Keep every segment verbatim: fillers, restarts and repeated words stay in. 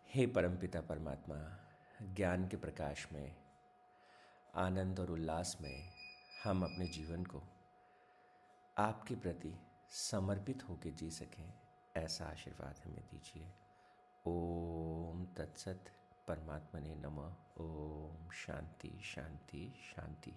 हे परमपिता परमात्मा, ज्ञान के प्रकाश में, आनंद और उल्लास में हम अपने जीवन को आपके प्रति समर्पित होकर जी सकें, ऐसा आशीर्वाद हमें दीजिए। ओम तत्सत। परमात्मने नमः। ओम शांति शांति शांति।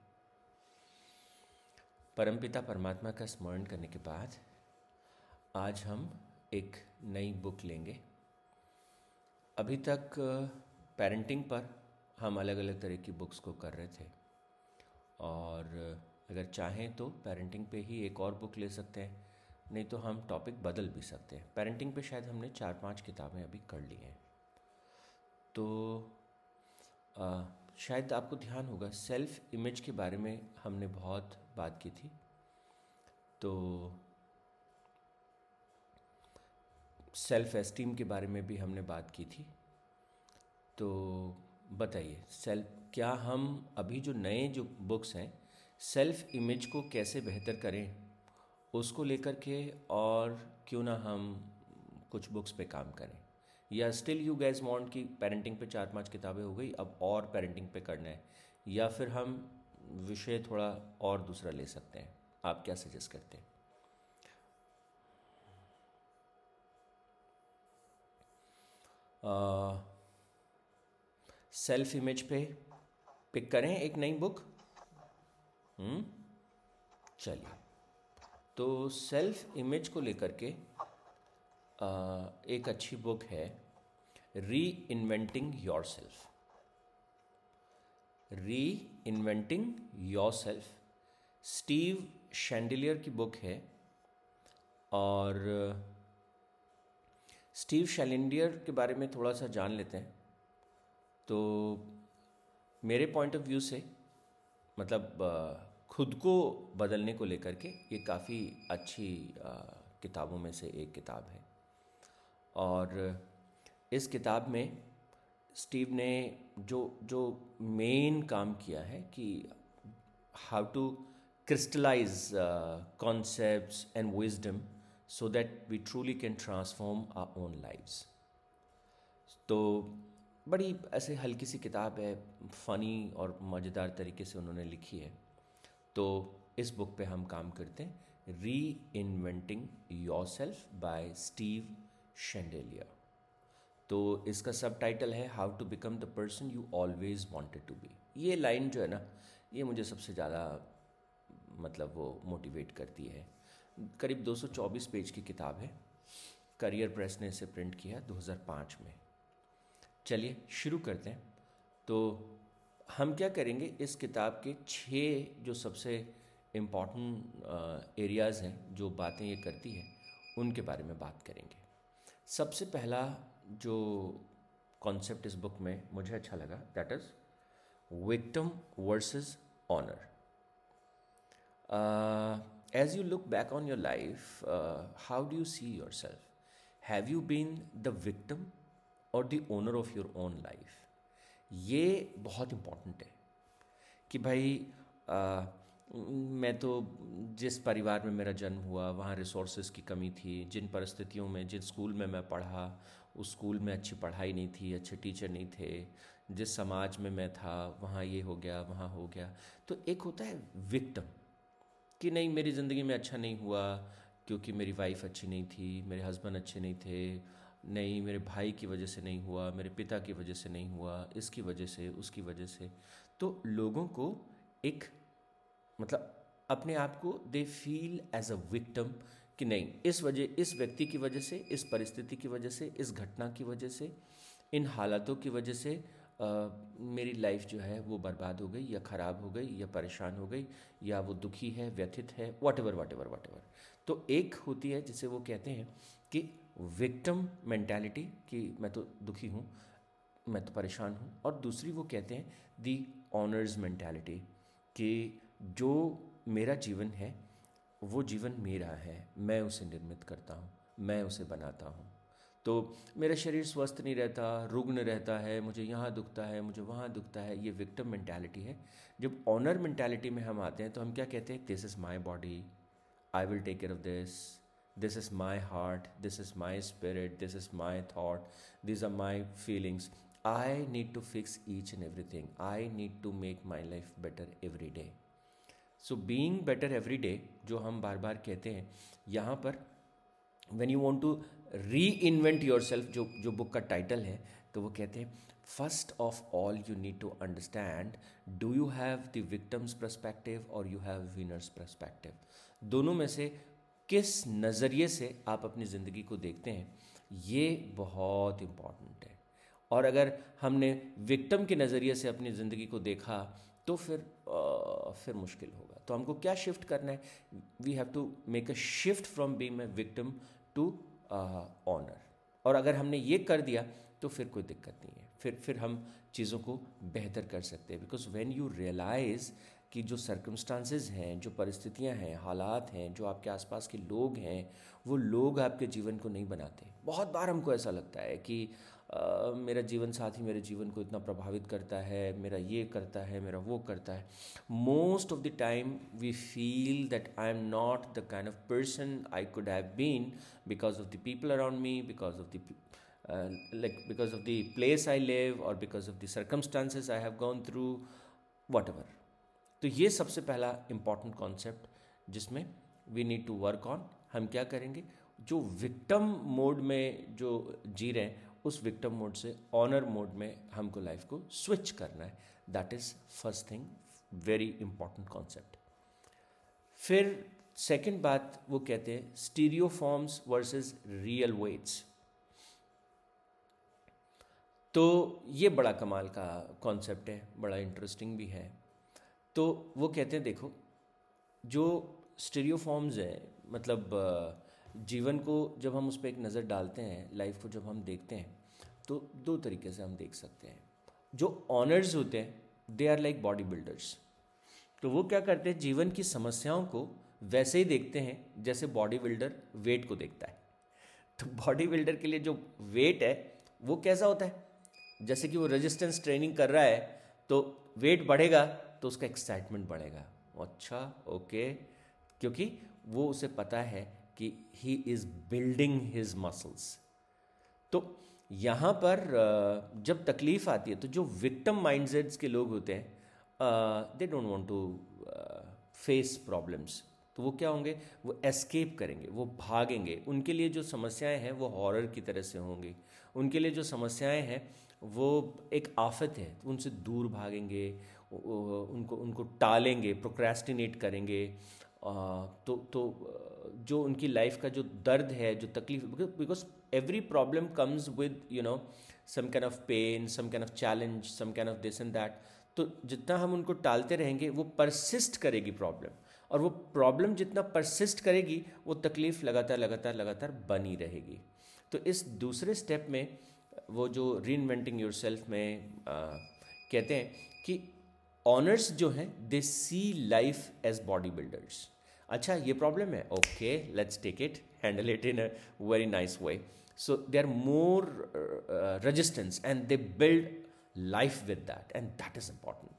परमपिता परमात्मा का स्मरण करने के बाद आज हम एक नई बुक लेंगे। अभी तक पेरेंटिंग पर हम अलग अलग तरह की बुक्स को कर रहे थे, और अगर चाहें तो पेरेंटिंग पे ही एक और बुक ले सकते हैं, नहीं तो हम टॉपिक बदल भी सकते हैं। पेरेंटिंग पे शायद हमने चार पांच किताबें अभी कर ली हैं। तो आ, शायद आपको ध्यान होगा, सेल्फ इमेज के बारे में हमने बहुत बात की थी। तो सेल्फ एस्टीम के बारे में भी हमने बात की थी। तो बताइए, सेल्फ क्या हम अभी जो नए जो बुक्स हैं, सेल्फ इमेज को कैसे बेहतर करें उसको लेकर के, और क्यों ना हम कुछ बुक्स पे काम करें, या स्टिल यू गैस वांट कि पेरेंटिंग पे चार पांच किताबें हो गई, अब और पेरेंटिंग पे करना है, या फिर हम विषय थोड़ा और दूसरा ले सकते हैं। आप क्या सजेस्ट करते हैं? सेल्फ इमेज पे पिक करें एक नई बुक। हम्म चलिए, तो सेल्फ इमेज को लेकर के आ, एक अच्छी बुक है, reinventing yourself. Reinventing yourself Steve Chandler की बुक है। और स्टीव शैंडिलियर के बारे में थोड़ा सा जान लेते हैं। तो मेरे पॉइंट ऑफ व्यू से, मतलब खुद को बदलने को लेकर के, ये काफ़ी अच्छी किताबों में से एक किताब है। और इस किताब में स्टीव ने जो जो मेन काम किया है कि how to crystallise concepts and wisdom so that we truly can transform our own lives. तो बड़ी ऐसे हल्की सी किताब है, फ़नी और मज़ेदार तरीके से उन्होंने लिखी है। तो इस बुक पे हम काम करते हैं, reinventing yourself by Steve Chandler. तो इसका सब टाइटल है how to become the person you always wanted to be. ये लाइन जो है ना, ये मुझे सबसे ज़्यादा मतलब वो मोटिवेट करती है। करीब दो सौ चौबीस पेज की किताब है। करियर प्रेस ने इसे प्रिंट किया दो हज़ार पाँच में। चलिए शुरू करते हैं। तो हम क्या करेंगे, इस किताब के छः जो सबसे इम्पॉर्टेंट एरियाज़ हैं, जो बातें ये करती है, उनके बारे में बात करेंगे। सबसे पहला जो कॉन्सेप्ट इस बुक में मुझे अच्छा लगा, that is victim versus owner. As you look back on your life, how do you see yourself? Have you been the victim और the owner of your own life? ये बहुत important है कि भाई आ, मैं तो जिस परिवार में मेरा जन्म हुआ वहाँ रिसोर्सेज की कमी थी, जिन परिस्थितियों में, जिस स्कूल में मैं पढ़ा उस स्कूल में अच्छी पढ़ाई नहीं थी, अच्छे टीचर नहीं थे, जिस समाज में मैं था वहाँ ये हो गया, वहाँ हो गया। तो एक होता है विक्टिम कि नहीं, मेरी ज़िंदगी में अच्छा नहीं हुआ क्योंकि मेरी वाइफ अच्छी नहीं थी, मेरे हस्बैंड अच्छे नहीं थे, नहीं मेरे भाई की वजह से नहीं हुआ, मेरे पिता की वजह से नहीं हुआ, इसकी वजह से, उसकी वजह से। तो लोगों को एक मतलब अपने आप को दे फील एज अ विक्टिम कि नहीं, इस वजह, इस व्यक्ति की वजह से, इस परिस्थिति की वजह से, इस घटना की वजह से, इन हालातों की वजह से आ, मेरी लाइफ जो है वो बर्बाद हो गई, या ख़राब हो गई, या परेशान हो गई, या वो दुखी है, व्यथित है, whatever whatever whatever. तो एक होती है जिसे वो कहते हैं कि विक्टिम मेंटालिटी, कि मैं तो दुखी हूँ, मैं तो परेशान हूँ। और दूसरी वो कहते हैं दी ऑनर्स मेंटालिटी, कि जो मेरा जीवन है वो जीवन मेरा है, मैं उसे निर्मित करता हूँ, मैं उसे बनाता हूँ। तो मेरा शरीर स्वस्थ नहीं रहता, रुग्ण रहता है, मुझे यहाँ दुखता है, मुझे वहाँ दुखता है, ये विक्टिम मेंटालिटी है। जब ऑनर मेंटालिटी में हम आते हैं तो हम क्या कहते हैं, this is my body, I will take care of this, this is my heart, this is my spirit, this is my thought, these are my feelings. I need to fix each and everything. I need to make my life better every day. So being better every day, जो हम बार बार कहते हैं यहाँ पर, when you want to reinvent yourself, जो जो book का title है, तो वो कहते हैं first of all you need to understand, do you have the victims perspective और यू हैव विनर्स पर्सपेक्टिव. दोनों में से किस नज़रिए से आप अपनी ज़िंदगी को देखते हैं, ये बहुत इम्पॉर्टेंट है. और अगर हमने विक्टिम के नज़रिए से अपनी ज़िंदगी को देखा तो फिर आ, फिर मुश्किल होगा. तो हमको क्या शिफ्ट करना है? We have to make a shift from being a victim to owner. और अगर हमने ये कर दिया तो फिर कोई दिक्कत नहीं है, फिर फिर हम चीज़ों को बेहतर कर सकते हैं. बिकॉज व्हेन यू रियलाइज़ कि जो सर्कमस्टांसेस हैं, जो परिस्थितियां हैं, हालात हैं, जो आपके आसपास के लोग हैं, वो लोग आपके जीवन को नहीं बनाते. बहुत बार हमको ऐसा लगता है कि Uh, मेरा जीवन साथी मेरे जीवन को इतना प्रभावित करता है, मेरा ये करता है, मेरा वो करता है. Most of the time we feel that I am not the kind of person I could have been because of the people around me, because of the like because of the place I live और because of the circumstances I have gone through, whatever. तो ये सबसे पहला important concept जिसमें we need to work on. हम क्या करेंगे? जो विक्टिम मोड में जो जी रहे हैं, उस विक्टिम मोड से ऑनर मोड में हमको लाइफ को स्विच करना है. That is first thing, very important concept. फिर सेकंड बात वो कहते हैं styrofoams versus real weights. तो ये बड़ा कमाल का कॉन्सेप्ट है, बड़ा इंटरेस्टिंग भी है. तो वो कहते हैं देखो, जो स्टीरियो फॉर्म्स हैं, मतलब जीवन को जब हम उस पर एक नज़र डालते हैं, लाइफ को जब हम देखते हैं, तो दो तरीके से हम देख सकते हैं. जो ऑनर्स होते हैं they are like body builders. तो वो क्या करते हैं, जीवन की समस्याओं को वैसे ही देखते हैं जैसे बॉडी बिल्डर वेट को देखता है. तो बॉडी बिल्डर के लिए जो वेट है वो कैसा होता है? जैसे कि वो रेजिस्टेंस ट्रेनिंग कर रहा है, तो वेट बढ़ेगा तो उसका एक्साइटमेंट बढ़ेगा. अच्छा, ओके, क्योंकि वो उसे पता है कि he is building his muscles. तो यहाँ पर जब तकलीफ़ आती है तो जो विक्टिम माइंडसेट्स के लोग होते हैं, they don't want to face problems. तो वो क्या होंगे? वो एस्केप करेंगे, वो भागेंगे. उनके लिए जो समस्याएं हैं वो हॉरर की तरह से होंगी. उनके लिए जो समस्याएं हैं वो एक आफत है, उनसे दूर भागेंगे, उनको उनको टालेंगे, प्रोक्रेस्टिनेट करेंगे. तो तो जो उनकी लाइफ का जो दर्द है, जो तकलीफ, because every problem comes with you know some kind of pain, some kind of challenge, some kind of this and that. तो जितना हम उनको टालते रहेंगे वो परसिस्ट करेगी प्रॉब्लम, और वो प्रॉब्लम जितना परसिस्ट करेगी वो तकलीफ लगातार लगातार लगातार बनी रहेगी. तो इस दूसरे स्टेप में वो जो रीइन्वेंटिंग योरसेल्फ में आ, कहते हैं कि ऑनर्स जो हैं they see life as body builders. अच्छा, ये प्रॉब्लम है, okay, let's take it, handle it in a very nice way. So they are more resistance and they build life with that, and that is important.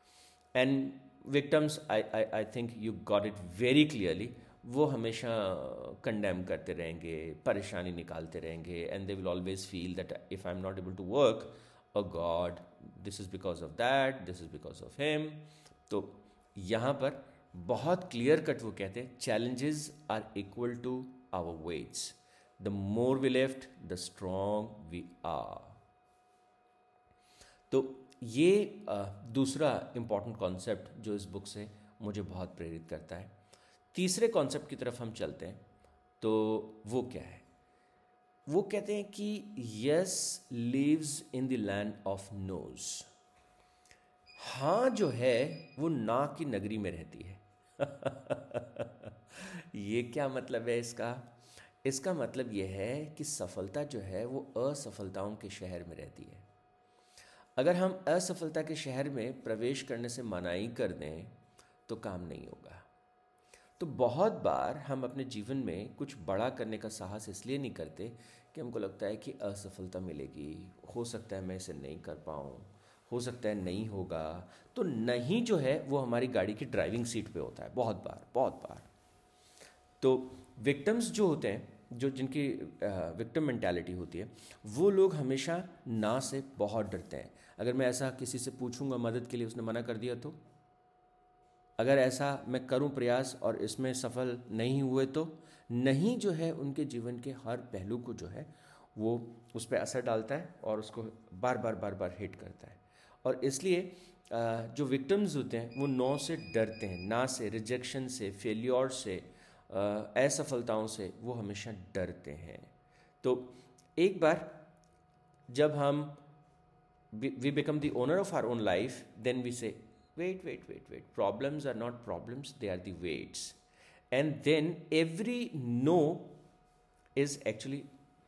And victims, I, I, I think you got it very clearly, वो हमेशा condemn करते रहेंगे, परेशानी निकालते रहेंगे, and they will always feel that if I'm not able to work, oh God, this is because of that, this is because of him. तो यहाँ पर बहुत clear cut वो कहते हैं challenges are equal to our weights. The more we lift, the strong we are. तो ये दूसरा इम्पॉर्टेंट कॉन्सेप्ट जो इस बुक से मुझे बहुत प्रेरित करता है. तीसरे कॉन्सेप्ट की तरफ हम चलते हैं. तो वो क्या है? वो कहते हैं कि yes lives in the land of nos. हाँ जो है वो ना की नगरी में रहती है. ये क्या मतलब है इसका? इसका मतलब ये है कि सफलता जो है वो असफलताओं के शहर में रहती है. अगर हम असफलता के शहर में प्रवेश करने से मनाही कर दें तो काम नहीं होगा. तो बहुत बार हम अपने जीवन में कुछ बड़ा करने का साहस इसलिए नहीं करते कि हमको लगता है कि असफलता मिलेगी, हो सकता है मैं इसे नहीं कर पाऊँ, हो सकता है नहीं होगा. तो नहीं जो है वो हमारी गाड़ी की ड्राइविंग सीट पे होता है बहुत बार बहुत बार. तो विक्टिम्स जो होते हैं, जो जिनकी विक्टिम मेंटालिटी होती है, वो लोग हमेशा ना से बहुत डरते हैं। अगर मैं ऐसा किसी से पूछूंगा मदद के लिए, उसने मना कर दिया तो, अगर ऐसा मैं करूं प्रयास और इसमें सफल नहीं हुए तो, नहीं जो है उनके जीवन के हर पहलू को जो है वो उस पर असर डालता है और उसको बार बार बार बार हिट करता है। और इसलिए जो विक्टिम्स होते हैं वो नो से डरते हैं, ना से, रिजेक्शन से, फेलियर से, असफलताओं से वो हमेशा डरते हैं। तो एक बार जब हम we become the owner of our own life, then we say, wait, wait, wait, wait. Problems are not problems, they are the weights. And then every no is actually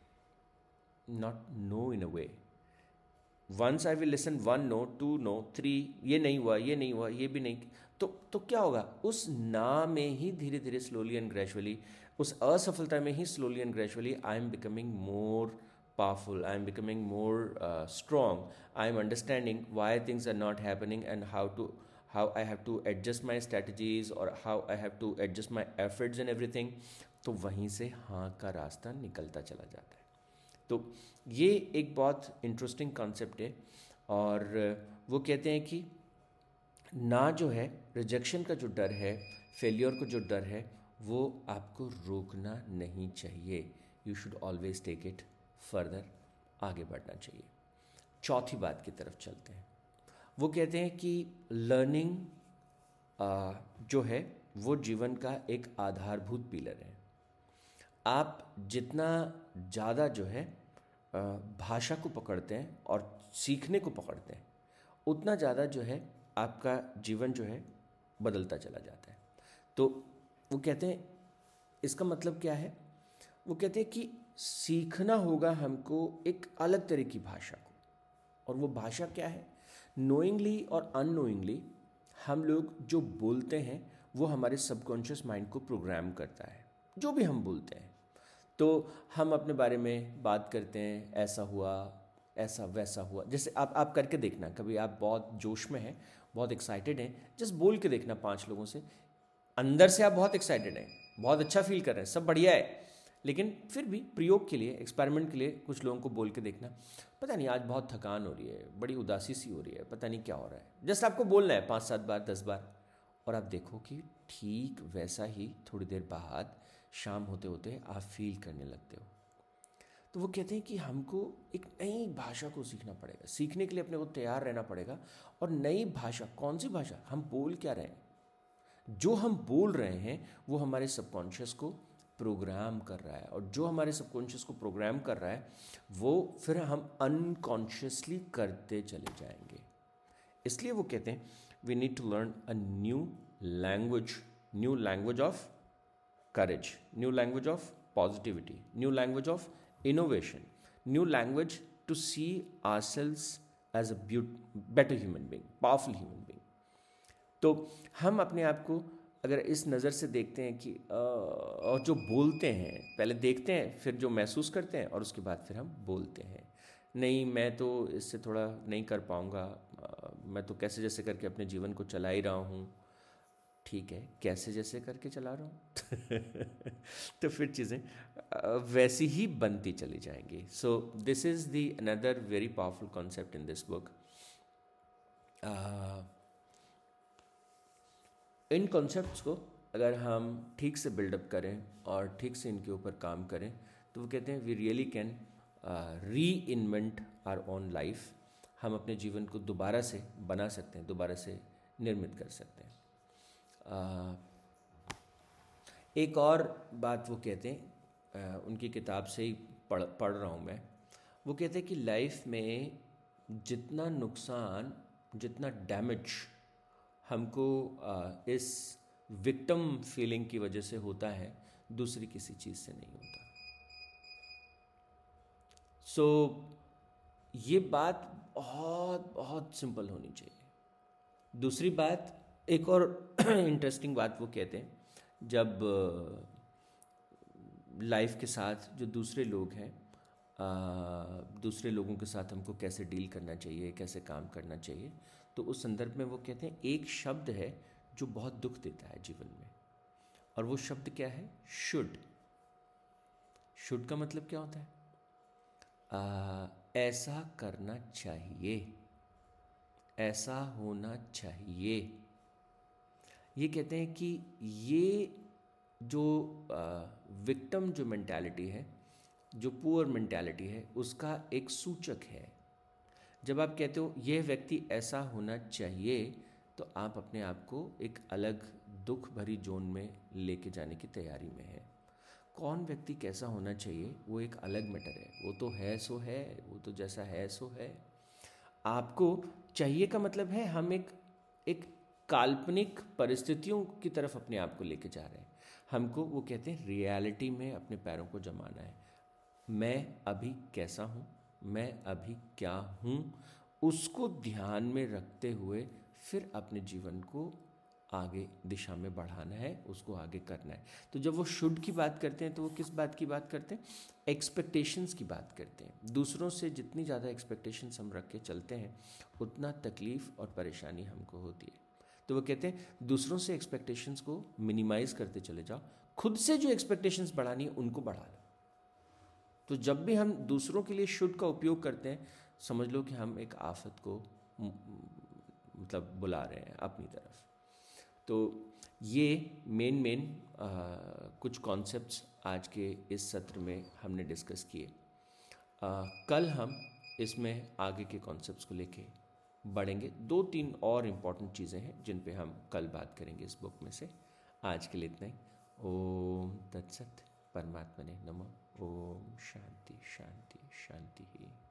not no in a way. Once I will listen one no, two no, three, ये नहीं हुआ, ये नहीं हुआ, ये भी नहीं, तो तो क्या होगा? उस ना में ही धीरे धीरे स्लोली एंड ग्रेजुअली, उस असफलता में ही slowly and gradually I am becoming more powerful, I am becoming more uh, strong, I am understanding why things are not happening and how to how I have to adjust my strategies or how I have to adjust my efforts and everything. तो वहीं से हाँ का रास्ता निकलता चला जाता है। तो ये एक बहुत इंटरेस्टिंग कॉन्सेप्ट है। और वो कहते हैं कि ना जो है, रिजेक्शन का जो डर है, फेलियर को जो डर है, वो आपको रोकना नहीं चाहिए। You should always take it further, आगे बढ़ना चाहिए। चौथी बात की तरफ चलते हैं। वो कहते हैं कि लर्निंग जो है वो जीवन का एक आधारभूत पिलर है। आप जितना ज़्यादा जो है भाषा को पकड़ते हैं और सीखने को पकड़ते हैं, उतना ज़्यादा जो है आपका जीवन जो है बदलता चला जाता है। तो वो कहते हैं इसका मतलब क्या है? वो कहते हैं कि सीखना होगा हमको एक अलग तरह की भाषा को। और वो भाषा क्या है? नोइंगली और अननोइंगली हम लोग जो बोलते हैं वो हमारे सबकॉन्शियस माइंड को प्रोग्राम करता है। जो भी हम बोलते हैं, तो हम अपने बारे में बात करते हैं, ऐसा हुआ, ऐसा वैसा हुआ। जैसे आप आप करके देखना, कभी आप बहुत जोश में हैं, बहुत एक्साइटेड हैं, जस्ट बोल के देखना पांच लोगों से, अंदर से आप बहुत एक्साइटेड हैं, बहुत अच्छा फील कर रहे हैं, सब बढ़िया है, लेकिन फिर भी प्रयोग के लिए, एक्सपेरिमेंट के लिए कुछ लोगों को बोल के देखना, पता नहीं आज बहुत थकान हो रही है, बड़ी उदासी सी हो रही है, पता नहीं क्या हो रहा है। जस्ट आपको बोलना है पाँच सात बार, दस बार, और आप देखो कि ठीक वैसा ही थोड़ी देर बाद शाम होते होते आप फील करने लगते हो। तो वो कहते हैं कि हमको एक नई भाषा को सीखना पड़ेगा। सीखने के लिए अपने को तैयार रहना पड़ेगा। और नई भाषा, कौन सी भाषा? हम बोल क्या रहे हैं? जो हम बोल रहे हैं वो हमारे सबकॉन्शियस को प्रोग्राम कर रहा है, और जो हमारे सबकॉन्शियस को प्रोग्राम कर रहा है वो फिर हम अनकॉन्शियसली करते चले जाएंगे। इसलिए वो कहते हैं we need to learn a new language, new language of courage, new language of positivity, new language of innovation, new language to see ourselves as a better human being, powerful human being. तो हम अपने आप को अगर इस नज़र से देखते हैं कि आ, और जो बोलते हैं, पहले देखते हैं, फिर जो महसूस करते हैं, और उसके बाद फिर हम बोलते हैं, नहीं मैं तो इससे थोड़ा नहीं कर पाऊँगा, मैं तो कैसे जैसे करके अपने जीवन को चला ही रहा हूँ। ठीक है, कैसे जैसे करके चला रहा हूँ तो फिर चीज़ें वैसी ही बनती चली जाएंगी। So this is the another very powerful concept in this book. इन कॉन्सेप्ट्स को अगर हम ठीक से बिल्डअप करें और ठीक से इनके ऊपर काम करें तो वो कहते हैं we really can reinvent our own life. हम अपने जीवन को दोबारा से बना सकते हैं, दोबारा से निर्मित कर सकते हैं। Uh, एक और बात वो कहते हैं, uh, उनकी किताब से ही पढ़ पढ़ रहा हूँ मैं। वो कहते हैं कि लाइफ में जितना नुकसान, जितना डैमेज हमको uh, इस विक्टिम फीलिंग की वजह से होता है, दूसरी किसी चीज़ से नहीं होता। सो so, ये बात बहुत बहुत सिंपल होनी चाहिए। दूसरी बात, एक और इंटरेस्टिंग बात वो कहते हैं, जब लाइफ के साथ जो दूसरे लोग हैं, दूसरे लोगों के साथ हमको कैसे डील करना चाहिए, कैसे काम करना चाहिए, तो उस संदर्भ में वो कहते हैं एक शब्द है जो बहुत दुख देता है जीवन में, और वो शब्द क्या है? शुड। शुड का मतलब क्या होता है? आ, ऐसा करना चाहिए, ऐसा होना चाहिए। ये कहते हैं कि ये जो विक्टिम जो मेंटालिटी है, जो पुअर मेंटालिटी है, उसका एक सूचक है। जब आप कहते हो यह व्यक्ति ऐसा होना चाहिए, तो आप अपने आप को एक अलग दुख भरी जोन में लेके जाने की तैयारी में है। कौन व्यक्ति कैसा होना चाहिए वो एक अलग मैटर है, वो तो है सो है, वो तो जैसा है सो है। आपको चाहिए का मतलब है हम एक एक काल्पनिक परिस्थितियों की तरफ अपने आप को लेके जा रहे हैं। हमको वो कहते हैं रियलिटी में अपने पैरों को जमाना है। मैं अभी कैसा हूँ, मैं अभी क्या हूँ, उसको ध्यान में रखते हुए फिर अपने जीवन को आगे दिशा में बढ़ाना है, उसको आगे करना है। तो जब वो शुड की बात करते हैं तो वो किस बात की बात करते हैं? एक्सपेक्टेशंस की बात करते हैं। दूसरों से जितनी ज़्यादा एक्सपेक्टेशंस हम रख के चलते हैं, उतना तकलीफ़ और परेशानी हमको होती है। तो वो कहते हैं दूसरों से एक्सपेक्टेशंस को मिनिमाइज़ करते चले जाओ, खुद से जो एक्सपेक्टेशंस बढ़ानी है उनको बढ़ा लो। तो जब भी हम दूसरों के लिए शुड का उपयोग करते हैं, समझ लो कि हम एक आफत को मतलब बुला रहे हैं अपनी तरफ। तो ये मेन मेन कुछ कॉन्सेप्ट्स आज के इस सत्र में हमने डिस्कस किए। कल हम इसमें आगे के कॉन्सेप्ट्स को लेके बढ़ेंगे। दो तीन और इम्पॉर्टेंट चीज़ें हैं जिन पे हम कल बात करेंगे इस बुक में से। आज के लिए इतना ही। ओम तत्सत। परमात्मा ने नमः। ओम शांति शांति शांति ही।